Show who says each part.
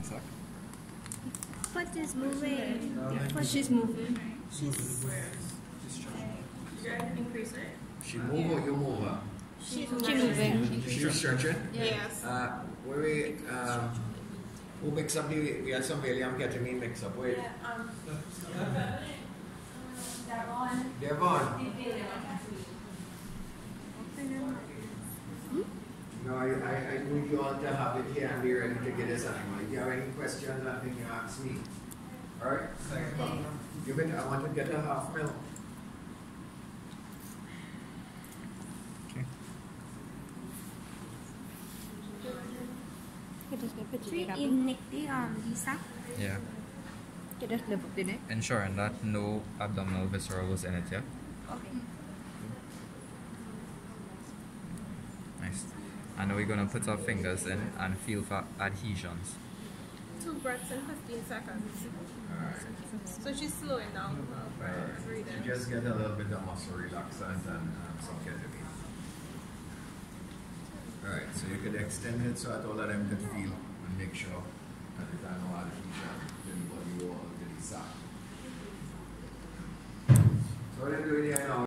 Speaker 1: Exact.
Speaker 2: Foot is moving.
Speaker 3: She's moving.
Speaker 2: She's
Speaker 3: Increase it.
Speaker 1: She move or you move her?
Speaker 3: She's moving.
Speaker 1: She's stretching?
Speaker 3: Yes.
Speaker 1: Who mix up we had some William ketamine mix up with? Devon. No, I need you all to have it here and be ready to get this animal. If you have any questions, I think you ask me. Alright? Give it, I want to get a half mil.
Speaker 4: Yeah.
Speaker 3: Just lift up the neck.
Speaker 4: Ensuring that no abdominal viscera was in it, yeah?
Speaker 2: Okay.
Speaker 4: Nice. And now we're going to put our fingers in and feel for adhesions.
Speaker 3: 2 breaths in 15 seconds.
Speaker 1: Alright.
Speaker 3: So she's slowing down. Breathing.
Speaker 1: You just get a little bit of muscle relaxant and some ketamine. Alright, so you could extend it so that all of them can feel and make sure that it has no adhesion to the body wall, to the sac. So what I'm doing here now